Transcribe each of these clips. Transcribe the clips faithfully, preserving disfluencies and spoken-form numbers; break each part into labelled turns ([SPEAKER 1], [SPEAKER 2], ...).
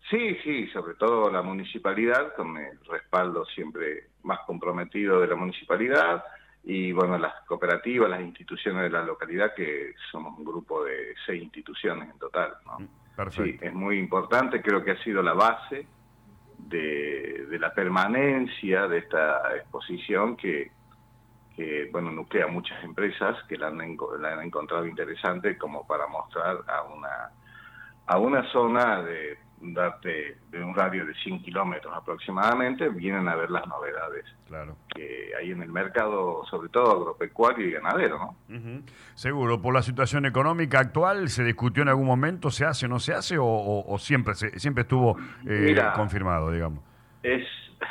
[SPEAKER 1] Sí, sí, sobre todo la municipalidad, con el respaldo siempre más comprometido de la municipalidad, y bueno, las cooperativas, las instituciones de la localidad, que somos un grupo de seis instituciones en total, ¿no? Sí,
[SPEAKER 2] Perfecto.
[SPEAKER 1] es muy importante, creo que ha sido la base de, de la permanencia de esta exposición que, que bueno, nuclea muchas empresas que la han, la han encontrado interesante como para mostrar a una a una zona de, darte, de un radio de cien kilómetros aproximadamente, vienen a ver las novedades
[SPEAKER 2] Claro.
[SPEAKER 1] que hay en el mercado, sobre todo agropecuario y ganadero, ¿no?
[SPEAKER 2] Ujú. Seguro, por la situación económica actual, ¿se discutió en algún momento, se hace o no se hace, o, o- o siempre, se- siempre estuvo eh,
[SPEAKER 1] Mira,
[SPEAKER 2] confirmado, digamos?
[SPEAKER 1] es,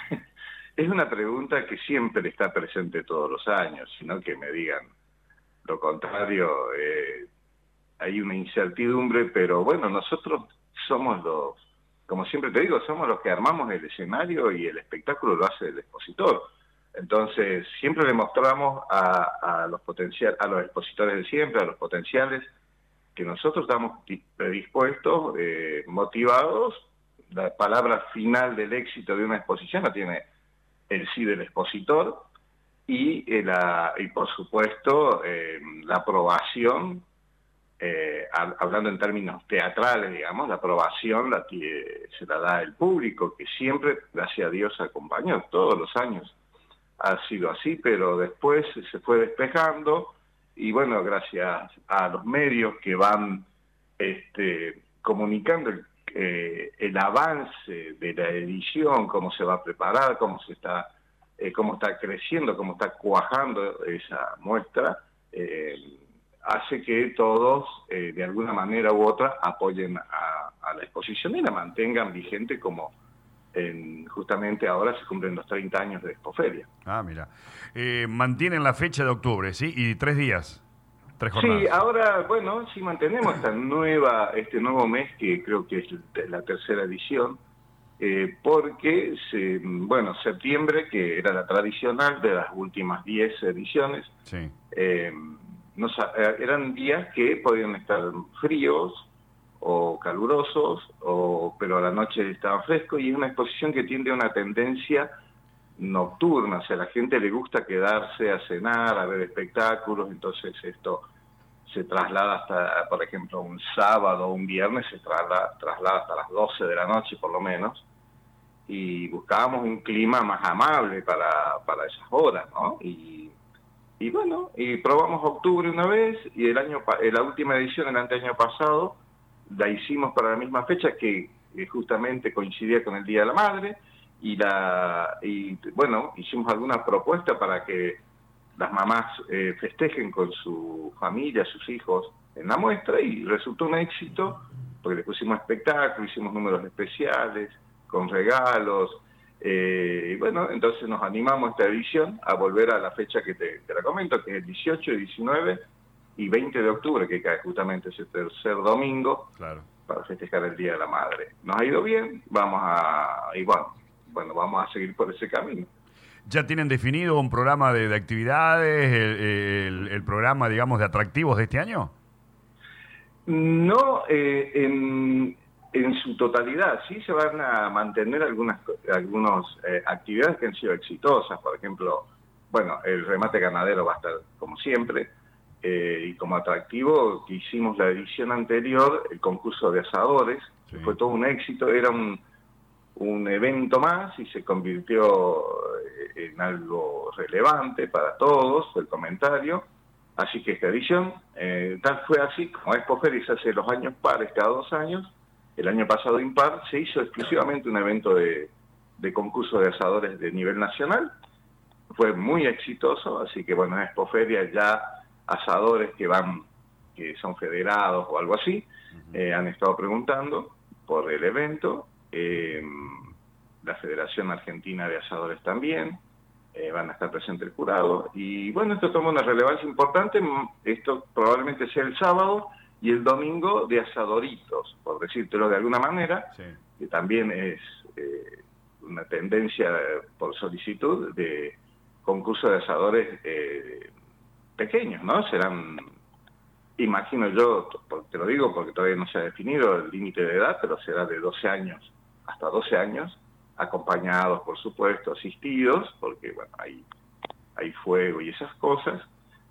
[SPEAKER 1] es una pregunta que siempre está presente todos los años, sino que me digan lo contrario. Eh, hay una incertidumbre, pero bueno, nosotros somos los, como siempre te digo, somos los que armamos el escenario y el espectáculo lo hace el expositor. Entonces, siempre le mostramos a, a los potencial, a los expositores de siempre, a los potenciales, que nosotros estamos predispuestos, eh, motivados. La palabra final del éxito de una exposición la tiene el sí del expositor, y, eh, la, y por supuesto, eh, la aprobación. Eh, hablando en términos teatrales, digamos, la aprobación la tiene, se la da el público, que siempre, gracias a Dios, acompañó todos los años. Ha sido así, pero después se fue despejando, y bueno, gracias a los medios que van este, comunicando el, eh, el avance de la edición, cómo se va a preparar, cómo se está, eh, cómo está creciendo, cómo está cuajando esa muestra, eh, hace que todos, eh, de alguna manera u otra, apoyen a, a la exposición y la mantengan vigente, como en, justamente ahora se cumplen los treinta años de Expoferia.
[SPEAKER 2] Ah, mira. Eh, mantienen la fecha de octubre, ¿sí? Y tres días, tres
[SPEAKER 1] Sí,
[SPEAKER 2] jornadas.
[SPEAKER 1] ahora, bueno, sí mantenemos esta nueva, este nuevo mes, que creo que es la tercera edición, eh, porque, se, bueno, septiembre, que era la tradicional de las últimas diez ediciones,
[SPEAKER 2] Sí.
[SPEAKER 1] eh, no, eran días que podían estar fríos o calurosos, o, pero a la noche estaban frescos, y es una exposición que tiende a una tendencia nocturna, o sea, a la gente le gusta quedarse a cenar, a ver espectáculos. Entonces esto se traslada hasta, por ejemplo, un sábado o un viernes, se traslada, traslada hasta las doce de la noche por lo menos, y buscábamos un clima más amable para, para esas horas, ¿no? Y, y bueno, y probamos octubre una vez, y el año la última edición, el año pasado, la hicimos para la misma fecha, que eh, justamente coincidía con el Día de la Madre, y la y bueno, hicimos alguna propuesta para que las mamás eh, festejen con su familia, sus hijos en la muestra, y resultó un éxito, porque le pusimos espectáculo, hicimos números especiales, con regalos, eh, y bueno, entonces nos animamos esta edición a volver a la fecha que te, te la comento, que es el dieciocho, diecinueve y veinte de octubre, que cae justamente ese tercer domingo,
[SPEAKER 2] Claro.
[SPEAKER 1] para festejar el Día de la Madre. Nos ha ido bien, vamos a, y bueno, bueno, vamos a seguir por ese camino.
[SPEAKER 2] ¿Ya tienen definido un programa de, de actividades, el, el- el programa, digamos, de atractivos de este año?
[SPEAKER 1] No, eh, en, en su totalidad, sí se van a mantener algunas algunas eh, actividades que han sido exitosas. Por ejemplo, bueno, el remate ganadero va a estar como siempre, eh, y como atractivo que hicimos la edición anterior, el concurso de asadores, que
[SPEAKER 2] Sí.
[SPEAKER 1] fue todo un éxito. Era un, un evento más y se convirtió eh, en algo relevante para todos, fue el comentario. Así que esta edición, eh, tal fue así, como Expoferia se hace los años pares cada dos años, el año pasado impar, se hizo exclusivamente un evento de, de concurso de asadores de nivel nacional. Fue muy exitoso, así que bueno, en Expoferia ya asadores que van, que son federados o algo así, eh, han estado preguntando por el evento. Eh, la Federación Argentina de Asadores también, eh, van a estar presentes el jurado, y bueno, esto toma una relevancia importante. Esto probablemente sea el sábado y el domingo de asadoritos, por decírtelo de alguna manera,
[SPEAKER 2] Sí.
[SPEAKER 1] que también es eh, una tendencia por solicitud de concurso de asadores eh, pequeños, ¿no? Serán, imagino yo, te lo digo porque todavía no se ha definido el límite de edad, pero será de doce años hasta doce años, acompañados, por supuesto, asistidos, porque bueno, hay, hay fuego y esas cosas.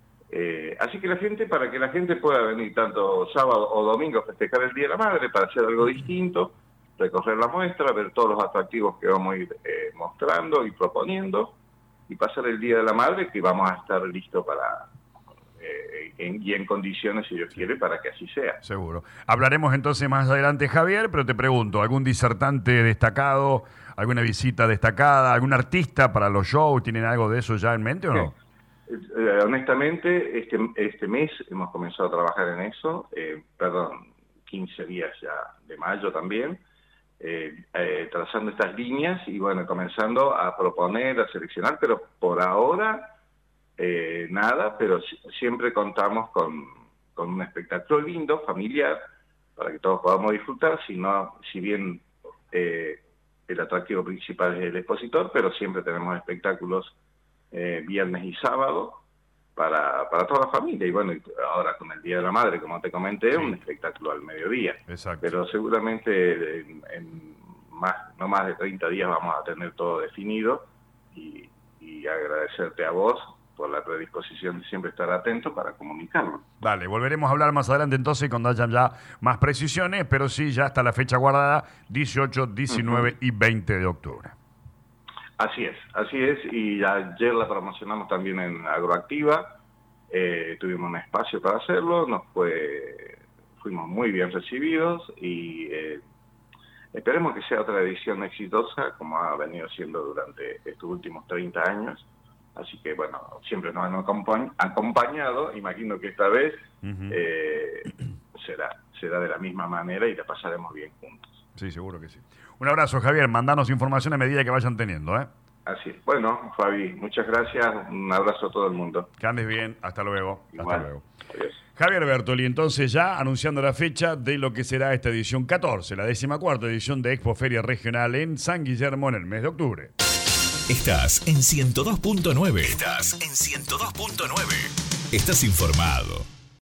[SPEAKER 1] Eh, así que la gente, para que la gente pueda venir tanto sábado o domingo a festejar el Día de la Madre, para hacer algo distinto, recorrer la muestra, ver todos los atractivos que vamos a ir eh, mostrando y proponiendo, y pasar el Día de la Madre, que vamos a estar listos para... Eh, en, y en condiciones, si Dios quiere, para que así sea.
[SPEAKER 2] Seguro. Hablaremos entonces más adelante, Javier, pero te pregunto, ¿algún disertante destacado, alguna visita destacada, algún artista para los shows? ¿Tienen algo de eso ya en mente o no?
[SPEAKER 1] Eh, honestamente, este, este mes hemos comenzado a trabajar en eso, eh, perdón, quince días ya de mayo también, eh, eh, trazando estas líneas y bueno, comenzando a proponer, a seleccionar, pero por ahora... Eh, nada, pero siempre contamos con, con un espectáculo lindo, familiar, para que todos podamos disfrutar, si, no, si bien eh, el atractivo principal es el expositor, pero siempre tenemos espectáculos eh, viernes y sábado para, para toda la familia. Y bueno, ahora con el Día de la Madre, como te comenté, sí, un espectáculo al mediodía.
[SPEAKER 2] Exacto.
[SPEAKER 1] Pero seguramente en, en más, no más de treinta días vamos a tener todo definido y, y agradecerte a vos por la predisposición de siempre estar atento para comunicarlo.
[SPEAKER 2] Dale, volveremos a hablar más adelante entonces cuando hayan ya más precisiones, pero sí, ya está la fecha guardada, dieciocho, diecinueve uh-huh. y veinte de octubre.
[SPEAKER 1] Así es, así es, y ayer la promocionamos también en Agroactiva, eh, tuvimos un espacio para hacerlo, nos fue, fuimos muy bien recibidos y eh, esperemos que sea otra edición exitosa como ha venido siendo durante estos últimos treinta años. Así que, bueno, siempre nos han acompañado, imagino que esta vez uh-huh. eh, será, será de la misma manera y la pasaremos bien juntos.
[SPEAKER 2] Sí, seguro que sí. Un abrazo, Javier, mandanos información a medida que vayan teniendo, ¿eh?
[SPEAKER 1] Así es. Bueno, Fabi, muchas gracias, un abrazo a todo el mundo.
[SPEAKER 2] Que andes bien, hasta luego.
[SPEAKER 1] Igual.
[SPEAKER 2] Hasta luego.
[SPEAKER 1] Adiós.
[SPEAKER 2] Javier Bertoli, entonces ya anunciando la fecha de lo que será esta edición catorce, la décimacuarta edición de Expo Feria Regional en San Guillermo en el mes de octubre.
[SPEAKER 3] Estás en ciento dos punto nueve. Estás en ciento dos punto nueve. Estás informado.